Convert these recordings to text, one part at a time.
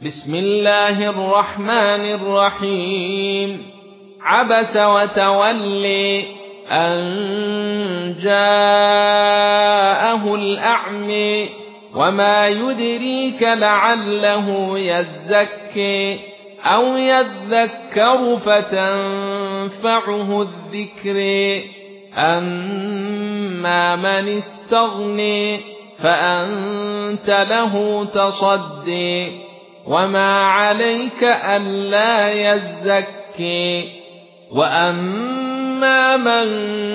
بسم الله الرحمن الرحيم. عبس وتولي أن جاءه الأعمى وما يدريك لعله يزكي أو يذكر فتنفعه الذكر. أما من استغني فأنت له تصدي وما عليك ألا يزكي. وأما من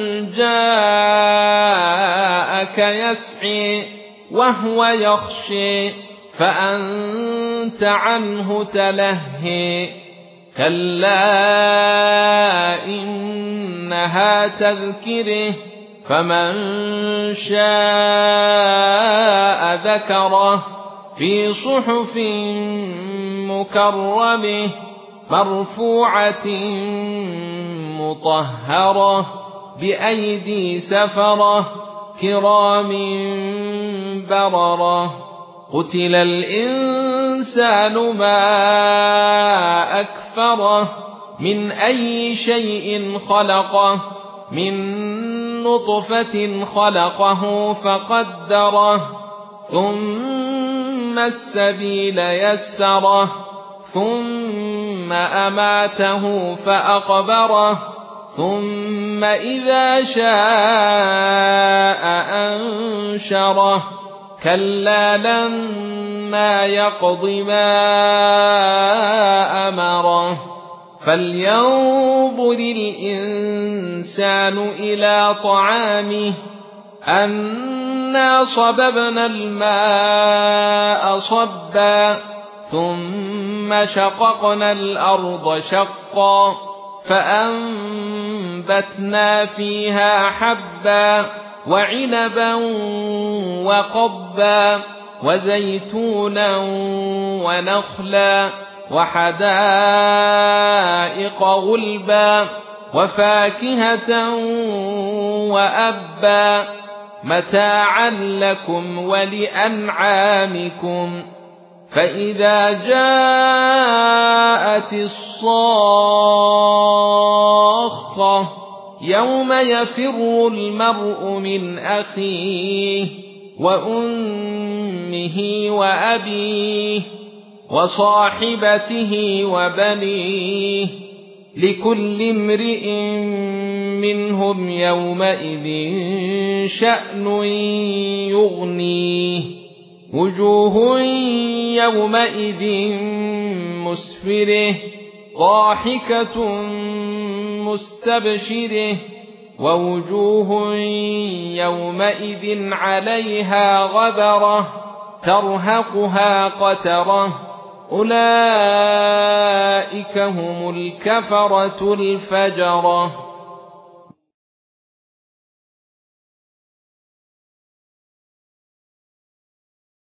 جاءك يسعي وهو يخشي فأنت عنه تلهي. كلا إنها تذكره فمن شاء ذكره في صحف مكرمة مرفوعة مطهرة بأيدي سفرة كرام بررة. قتل الإنسان ما أكفره من أي شيء خلقه من نطفة خلقه فقدره ثم السبيل يسره ثم أماته فأقبره ثم إذا شاء أنشره. كلا لما يقض ما أمره. فلينظر الإنسان إلى طعامه أنا صببنا الماء صبا ثم شققنا الأرض شقا فأنبتنا فيها حبا وعنبا وقبا وزيتونا ونخلا وحدائق غلبا وفاكهة وأبا متاعا لكم ولأنعامكم. فإذا جاءت الصاخة يوم يفر المرء من أخيه وأمه وأبيه وصاحبته وبنيه لكل امرئ منهم يومئذ شأن يغنيه. وجوه يومئذ مسفرة ضاحكة مستبشرة ووجوه يومئذ عليها غبرة ترهقها قترة. أولئك هم الكفرة الفجرة.